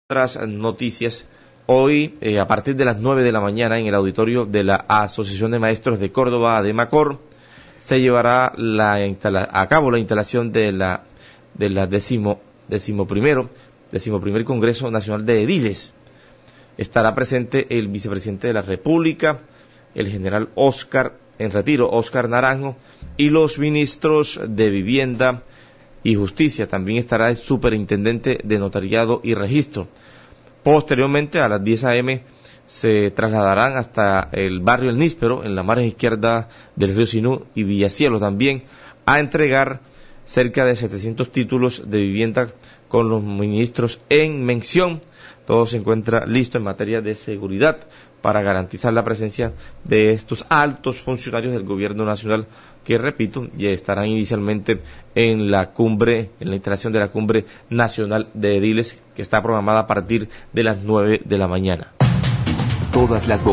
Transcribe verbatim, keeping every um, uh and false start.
Otras noticias, hoy eh, a partir de las nueve de la mañana en el auditorio de la Asociación de Maestros de Córdoba, ADEMACOR, se llevará la instala a cabo la instalación de la de la décimo, décimo primero, décimo primer Congreso Nacional de Ediles. Estará presente el vicepresidente de la República, el general Oscar en retiro, Oscar Naranjo, y los ministros de Vivienda y Justicia. También estará el superintendente de Notariado y Registro. Posteriormente, a las diez a eme, se trasladarán hasta el barrio El Níspero, en la margen izquierda del río Sinú y Villacielo también, a entregar cerca de setecientos títulos de vivienda con los ministros en mención. Todo se encuentra listo en materia de seguridad para garantizar la presencia de estos altos funcionarios del gobierno nacional que, repito, ya estarán inicialmente en la cumbre, en la instalación de la cumbre nacional de ediles que está programada a partir de las nueve de la mañana. Todas las